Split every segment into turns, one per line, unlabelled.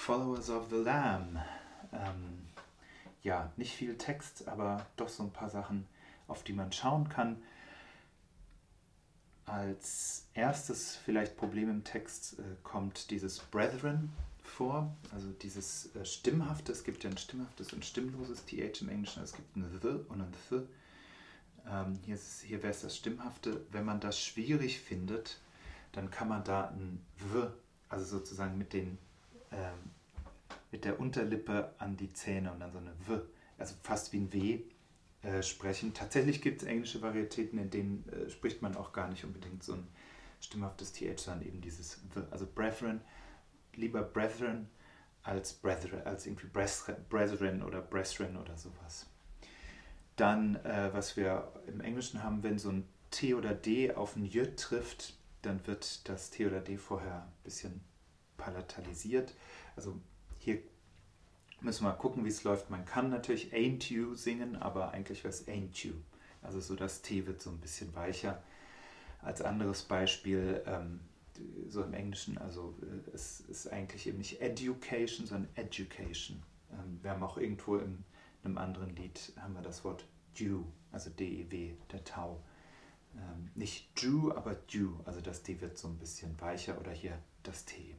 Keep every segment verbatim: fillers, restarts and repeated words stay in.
Followers of the Lamb. Ähm, ja, nicht viel Text, aber doch so ein paar Sachen, auf die man schauen kann. Als erstes vielleicht Problem im Text äh, kommt dieses Brethren vor, also dieses äh, Stimmhafte. Es gibt ja ein stimmhaftes und stimmloses T H im Englischen. Es gibt ein The und ein Th. Ähm, hier hier wäre es das Stimmhafte. Wenn man das schwierig findet, dann kann man da ein W, also sozusagen mit, den, ähm, mit der Unterlippe an die Zähne und dann so eine W, also fast wie ein W, äh, sprechen. Tatsächlich gibt es englische Varietäten, in denen äh, spricht man auch gar nicht unbedingt so ein stimmhaftes T H, sondern eben dieses W. Also Brethren, lieber Brethren als Brethren, als irgendwie Brethren oder Brethren oder sowas. Dann, äh, was wir im Englischen haben, wenn so ein T oder D auf ein J trifft, dann wird das T oder D vorher ein bisschen palatalisiert. Also hier müssen wir mal gucken, wie es läuft. Man kann natürlich Ain't You singen, aber eigentlich wäre es Ain't You. Also so das T wird so ein bisschen weicher. Als anderes Beispiel, ähm, so im Englischen, also äh, es ist eigentlich eben nicht Education, sondern Education. Ähm, wir haben auch irgendwo in einem anderen Lied haben wir das Wort Dew, also D E W, der Tau. Ähm, nicht Dew, aber Dew, also das D wird so ein bisschen weicher oder hier das T.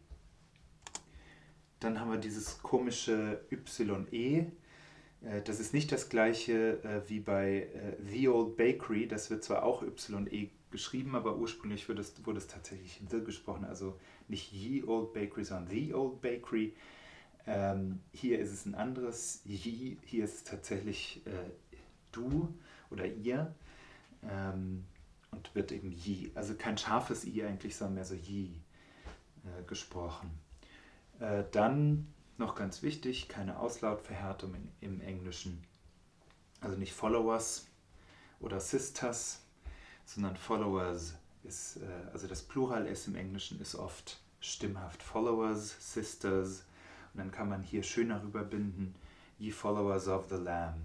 Dann haben wir dieses komische Y E. Äh, das ist nicht das gleiche äh, wie bei äh, The Old Bakery. Das wird zwar auch Y E geschrieben, aber ursprünglich wurde es, wurde es tatsächlich in The gesprochen. Also nicht Ye Old Bakery, sondern The Old Bakery. Ähm, hier ist es ein anderes Ye. Hier ist es tatsächlich äh, du oder ihr. Ähm, und wird eben Ye. Also kein scharfes I eigentlich, sondern mehr so Ye äh, gesprochen. Äh, dann noch ganz wichtig, keine Auslautverhärtung in, im Englischen. Also nicht Followers oder Sisters, sondern Followers ist, äh, also das Plural S im Englischen ist oft stimmhaft. Followers, Sisters. Und dann kann man hier schöner rüberbinden, Ye Followers of the Lamb.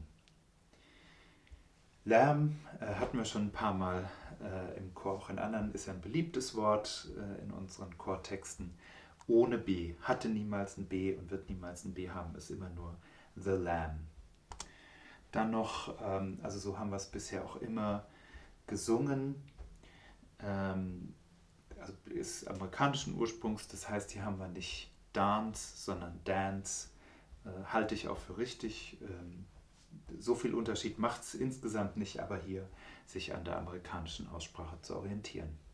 Lamb äh, hatten wir schon ein paar Mal äh, im Chor, auch in anderen, ist ja ein beliebtes Wort äh, in unseren Chortexten. Ohne B, hatte niemals ein B und wird niemals ein B haben, ist immer nur the Lamb. Dann noch, ähm, also so haben wir es bisher auch immer gesungen, ähm, also ist amerikanischen Ursprungs, das heißt, hier haben wir nicht Dance, sondern Dance, äh, halte ich auch für richtig. Ähm, so viel Unterschied macht es insgesamt nicht, aber hier sich an der amerikanischen Aussprache zu orientieren.